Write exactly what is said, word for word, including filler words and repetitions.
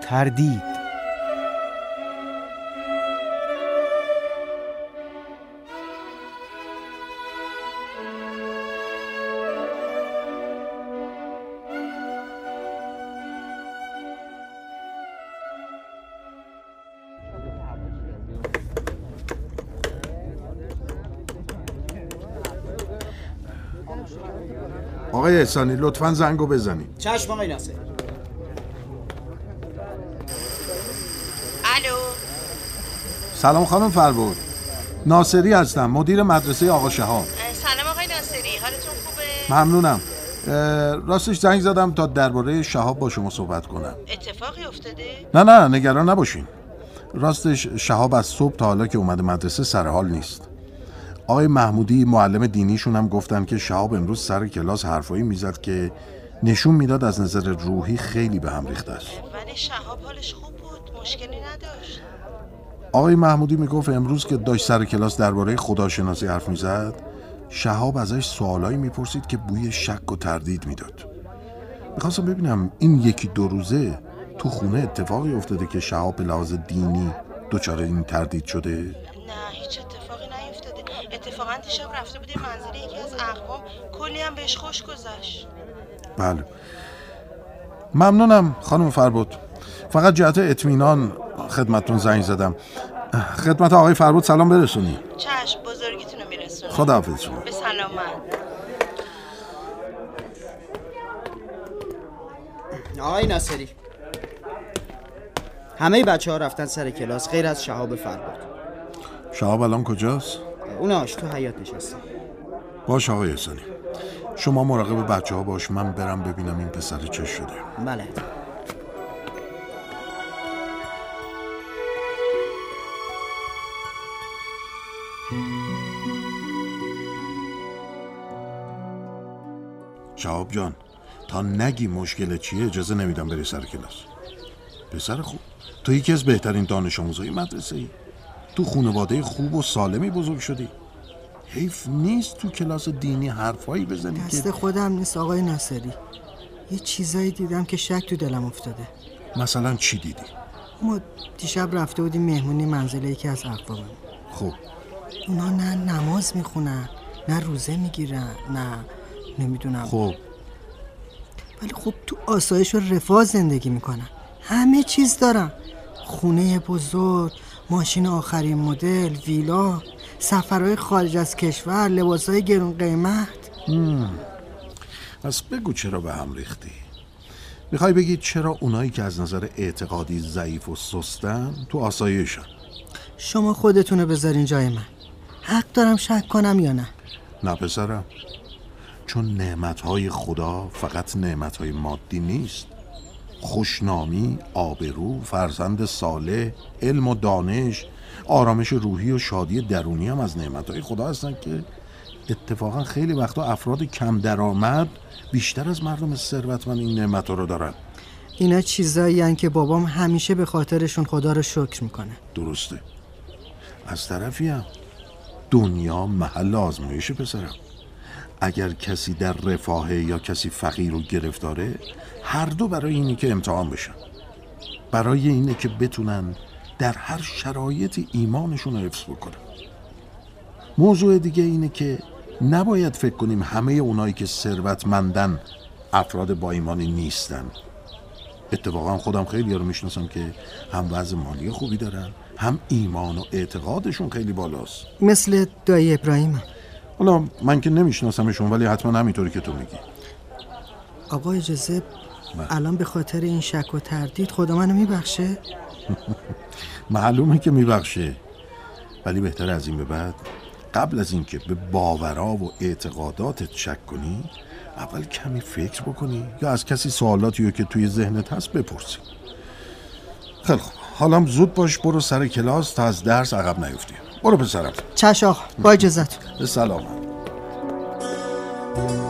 تردید. آقای احسانی لطفاً زنگو بزنید. چشم آقای ناصری. الو. سلام خانم فربود. ناصری هستم، مدیر مدرسه آقا شهاب. سلام آقای ناصری، حالتون خوبه؟ ممنونم. راستش زنگ زدم تا درباره شهاب با شما صحبت کنم. اتفاقی افتاده؟ نه نه نگران نباشین. راستش شهاب از صبح تا حالا که اومده مدرسه سر حال نیست. آقای محمودی معلم دینیشون هم گفتن که شهاب امروز سر کلاس حرفایی میزد که نشون میداد از نظر روحی خیلی به هم ریخته است. ولی شهاب حالش خوب بود، مشکلی نداشت. آقای محمودی میگفت امروز که داشت سر کلاس درباره خداشناسی حرف میزد، شهاب ازش سوالایی میپرسید که بوی شک و تردید میداد. میخواستم ببینم این یکی دو روزه تو خونه اتفاقی افتاده که شهاب به لحاظ دینی دچار این تردید شده؟ نه هیچ اتفاقی نیفتاده. اتفاقا دیشب رفته بودیم منزل یکی از اقوام، کلی هم بهش خوش گذشت. بله ممنونم خانم فربود. فقط جهت اطمینان خدمتتون زنگ زدم. خدمت آقای فربود سلام برسونی. چشم، بزرگیتونو میرسونم. خداحافظ شما. به سلامت. آقای ناصری، همه بچه ها رفتن سر کلاس غیر از شهاب فربود. شهاب الان کجاست؟ اوناش تو حیاط نشسته. باش آقای احسانی، شما مراقب بچه ها باش، من برم ببینم این پسر چه شده. بله. شهاب جان، تا نگی مشکل چیه اجازه نمیدم بری سر کلاس. پسر خوب، تو یکی از بهترین دانش آموزای مدرسه ای، تو خانواده خوب و سالمی بزرگ شدی. حیف نیست تو کلاس دینی حرفایی بزنی که دست خودم نیست آقای ناصری. یه چیزایی دیدم که شک تو دلم افتاده. مثلا چی دیدی؟ ما دیشب رفته بودیم مهمونی منزل یکی از اقوامم. خب اونا نه نماز میخونن، نه روزه میگیرن، نه نمیدونم. خب ولی خب تو آسایش و رفاه زندگی میکنن. همه چیز دارن، خونه بزرگ، ماشین آخرین مدل، ویلا، سفرهای خارج از کشور، لباسهای گرون قیمت. پس بگو چرا به هم ریختی؟ میخوای بگی چرا اونایی که از نظر اعتقادی ضعیف و سستن تو آسایشن؟ شما خودتونو بذارین جای من. حق دارم شک کنم یا نه؟ نه پسرم، چون نعمتهای خدا فقط نعمتهای مادی نیست. خوشنامی، آبرو، فرزند صالح، علم و دانش، آرامش روحی و شادی درونی هم از نعمتهای خدا هستن که اتفاقا خیلی وقتا افراد کم درآمد بیشتر از مردم ثروتمند این نعمتها رو دارن. اینا چیزایی هن که بابام همیشه به خاطرشون خدا رو شکر میکنه. درسته. از طرفی هم دنیا محل آزمایشه پسرم. اگر کسی در رفاهه یا کسی فقیر و گرفتاره، هر دو برای اینه که امتحان بشن، برای اینه که بتونن در هر شرایطی ایمانشون رو حفظ بکنن. موضوع دیگه اینه که نباید فکر کنیم همه اونایی که ثروتمندن افراد با ایمانی نیستن. اتفاقا خودم خیلی رو میشناسم که هم وضع مالی خوبی دارن، هم ایمان و اعتقادشون خیلی بالاست. مثل دایی ابراهیم. حالا من که نمیشناسمشون، ولی حتما همینطوری که تو میگی. آقا اجازه الان به خاطر این شک و تردید خدا منو میبخشه؟ معلومه که میبخشه، ولی بهتر از این به بعد قبل از اینکه به باورها و اعتقاداتت شک کنی، اول کمی فکر بکنی یا از کسی سوالاتیو که توی ذهنت هست بپرسی. خیلی خوب، حالا زود باش برو سر کلاس تا از درس عقب نیفتی. برو پسرم. چش آقا، با اجازهتون. به سلامت.